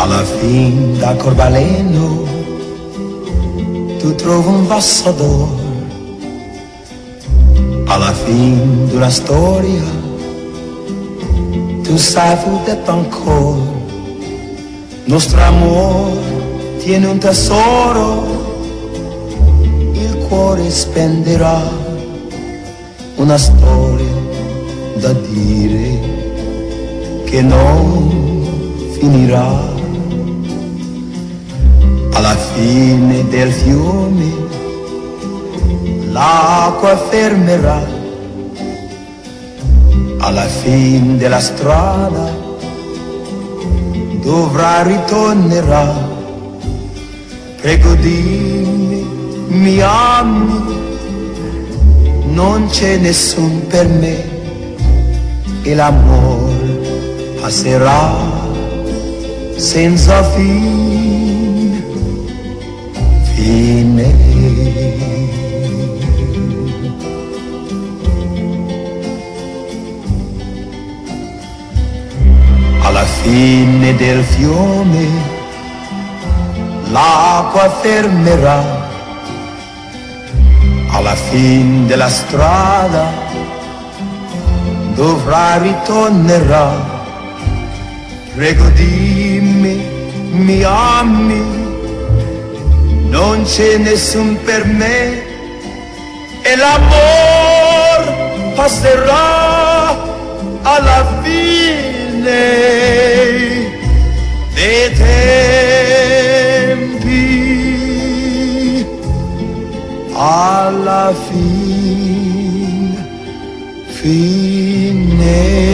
Alla fin da Corbaleno tu trovi un vaso d'oro, alla fin d'una storia tu sai fu detto ancora, nostro amore tiene un tesoro, il cuore spenderà una storia da dire che non finirà. Alla fine del fiume l'acqua fermerà, alla fine della strada dovrà ritornerà. Prego dimmi, mi ami, non c'è nessun per me e l'amore passerà senza fine. Alla fine del fiume l'acqua fermerà, alla fine della strada dovrà ritornerà. Prego dimmi, mi ami, non c'è nessun per me e l'amor passerà alla fine dei tempi, alla fine.